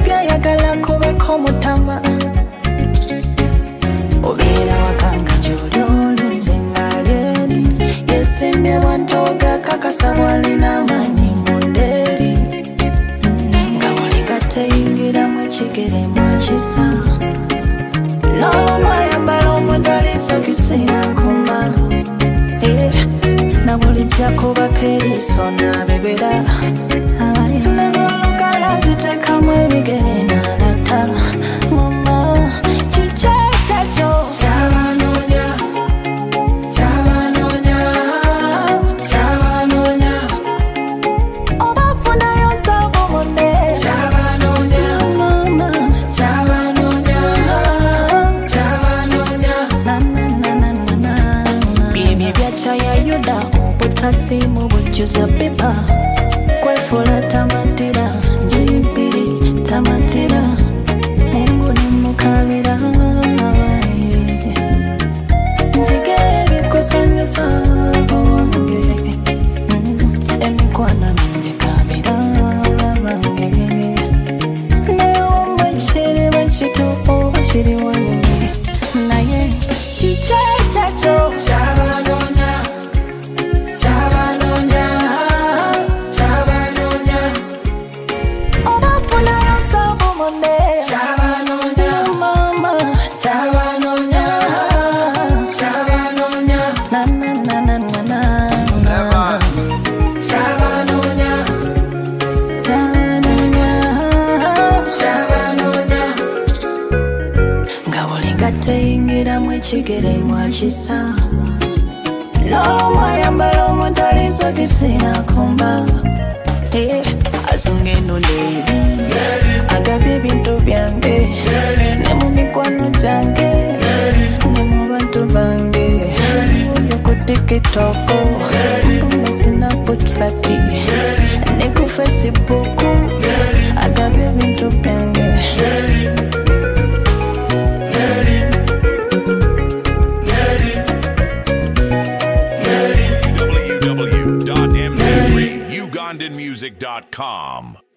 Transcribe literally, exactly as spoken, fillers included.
byayagala kubeko mutama Obera wakanga jololo zingaleni Yesimye wantoga kakasawali na mani munderi Ngawulinga teingira mwechigere mwachisa Lolo mayambalo mutaliso kisina kumba Na bulijja kuba keriso na bebera Nazolukala zitekamu ebigere nanata Mama chichechacho Sabanonya Sabanonya Sabanonya Obafuna yonsabu munde Sabanonya Mama Sabanonya Sabanonya Na na na na na na Bibi byacha ya yuda Butasimu bujuza biba Kwefula tamatira Njibiri tamatira Mungu ni mukabira Nzige bikusanyusa wange Emikwana njikabira wange Neo machiri machitu Bachiri wange Naye chichechacho Sabanonya Sabanonya Sabanonya Obafuna yonsabu munde Sabanonya Mama Sabanonya Sabanonya Na na na na na na Never Sabanonya Sabanonya Sabanonya Ngawulinga teingira mwechigere mwachisa Lolo mayambalo mutaliso kisina kumba Eh, azunge no lady Agabye bintu byange Ne mu mikwano gyange Ne mu bantu bange Yo ku TikTok Mbuno Snapchat Ne ku Facebook Agabye bintu byange w w w dot m p three ugandan music dot com